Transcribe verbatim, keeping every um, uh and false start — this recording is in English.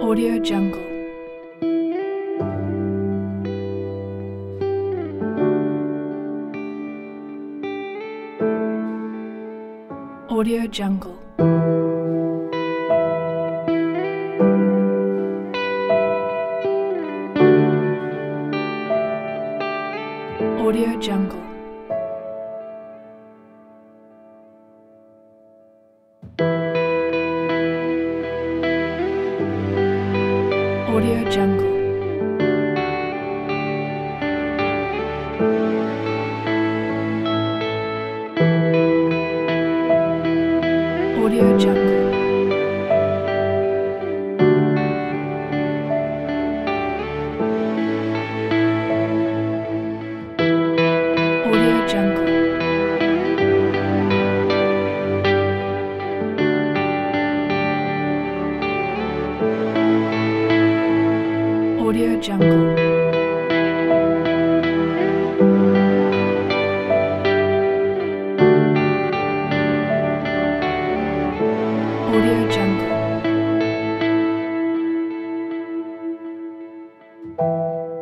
Audio Jungle. Audio Jungle. Audio Jungle. Audio Jungle. Audio Jungle. Audio Jungle. Audio Jungle. Audio Jungle.